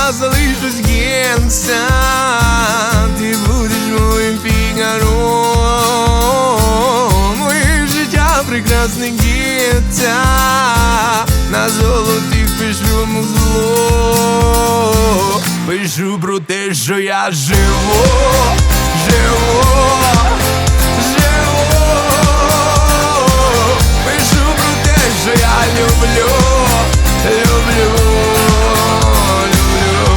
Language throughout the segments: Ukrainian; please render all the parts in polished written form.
я залишусь генця, ти будеш моїм фігаром. Моє життя прекрасне генця, на золотих пишу зло. Пишу про те, що я живу, живу, живу. Пишу про те, що я люблю, люблю, люблю.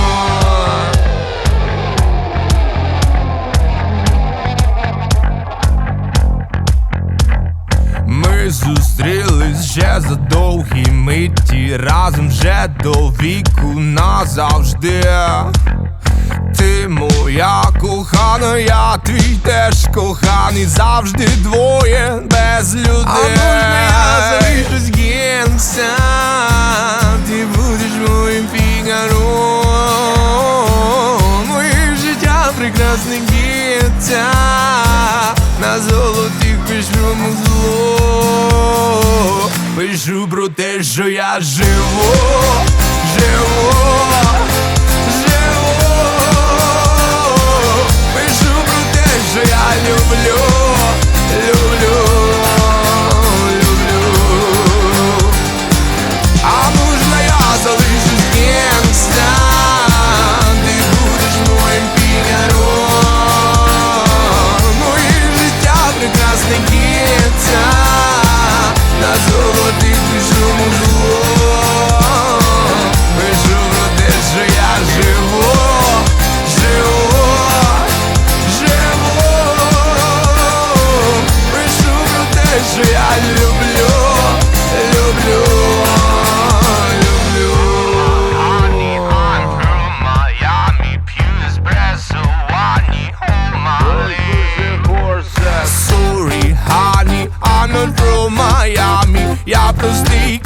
Ми зустрілись ще за довгі миті, разом вже до віку назавжди. Ти моя кохана, я твій теж коханий, завжди двоє без людей. А можна я залишусь генця, ти будеш моїм фігаром. Моє життя прекрасне генця, на золотих пишу зло. Пишу про те, що я живу, живу, живу. Пишу про те, що я люблю, люблю, люблю. А можна я залишусь генця, ти будеш моїм фігаром. Моє життя прекрасне генця, на золотих пишу зло. Пишу про те, що я живу, живу, живу. Пишу про те, що я люблю, люблю, люблю. Honey, I'm from Miami, pure espresso, honey, hold my Sorry, honey, I'm not from Miami. Я простий